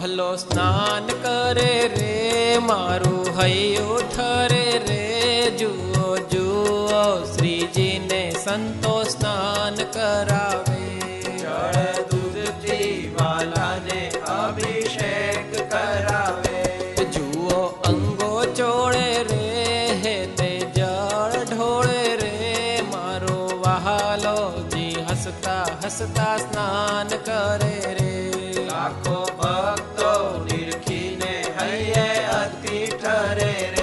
વહલો સ્નાન કરે રે મારું હૈયું ઠરે રે જુઓ જુઓ શ્રીજીને સંતો સ્નાન કરાવે જળ દૂધથી વાલાને અભિષેક કરાવે જુઓ અંગો ચોળે રે હે તે જળ ઢોળે રે મારો વહાલો જી હસતા હસતા સ્નાન કરે રે લાખો ભક્તો નિરખીને હૈયે અતિ ઠરે રે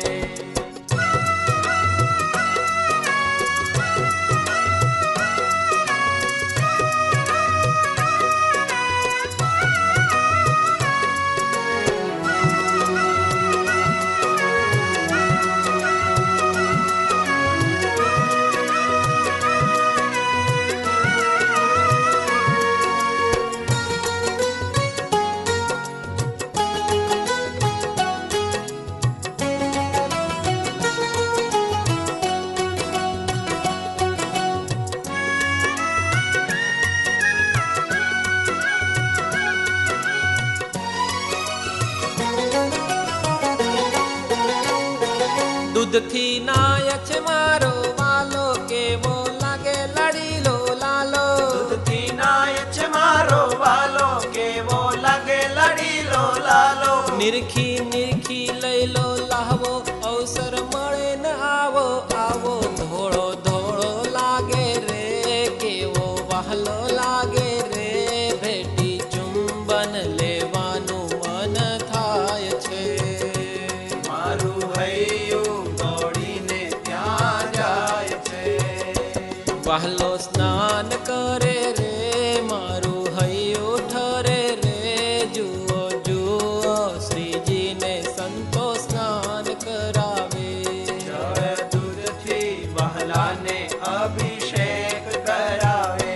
દૂધથી નાય છે મારો વાલો કેવો લાગે લડીલો લાલો દૂધથી નાય છે મારો વાલો કેવો લાગે લડીલો લાલો નિરખી નિરખી લઈ લો લાવો અવસર મળે ને આવો આવો ધોળો ધોળો લાગે રે કેવો વહાલો લાગે રે ભેટી ચુંબન લેવાનું મન થાય છે મારું હૈયું દોડીને ત્યાં જાય છે વહાલો સ્નાન કરે રે મારું હૈયું ઠરે રે જુઓ જુઓ શ્રીજીને સંતો સ્નાન કરાવે જળ દૂધથી વહાલાને અભિષેક કરાવે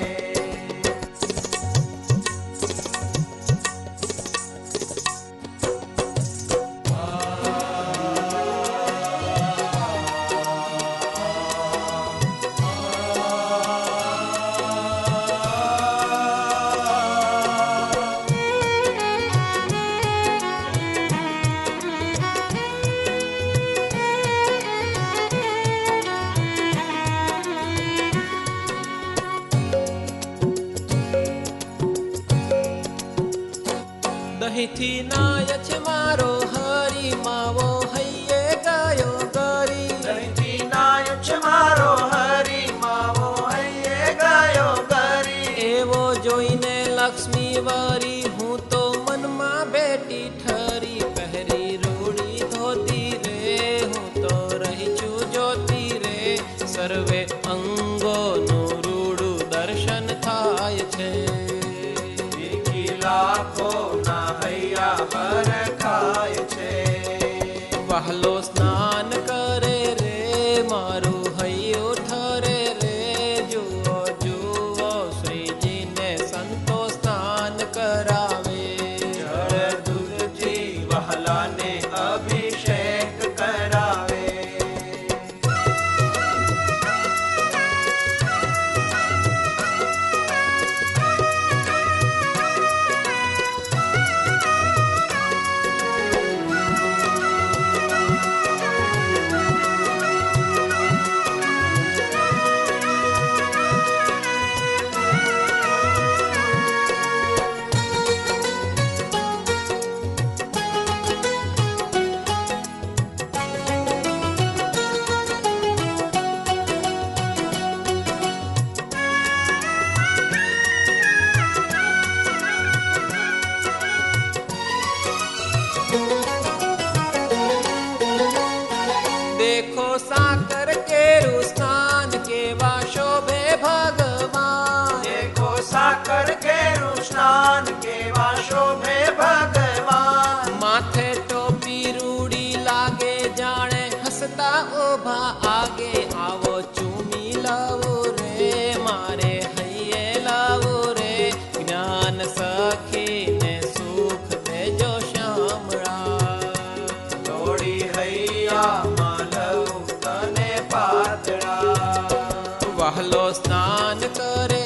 દહીંથી નાય છે મારો હરી માવો હૈયે ગયો ગરી દહીંથી નાય છે મારો હરી માવો હૈયે ગયો ગરી એવો જોઈને લક્ષ્મી વરી હું તો મનમાં બેટી ઠરી પહેરી રૂડી ધોતી રે હું તો રહી છું જોતી રે સર્વે અંગોનું રૂડું દર્શન થાય છે લાખો ના હૈયા પર ખાય છે વહાલો સ્નાન કરે રે મારું હૈયું ઠરે રે જુઓ જુઓ શ્રીજીને સંતો સ્નાન કરાવે જળ દૂધથી વહાલાને અભિષેક કરાવે देखो साकर केरु स्नान केवा शोभे भगवान देखो साकर केरू स्नान केवा शोभे भगवान माथे टोपी रूड़ी लागे जाने हसता ओभा आगे आवो चूमी लावो रे मारे हૈયે लावो रे ज्ञान सखी ने सुख देजो श्यामड़ा દોડી હૈયા માલવ તને પાતળા વહાલો સ્નાન કરે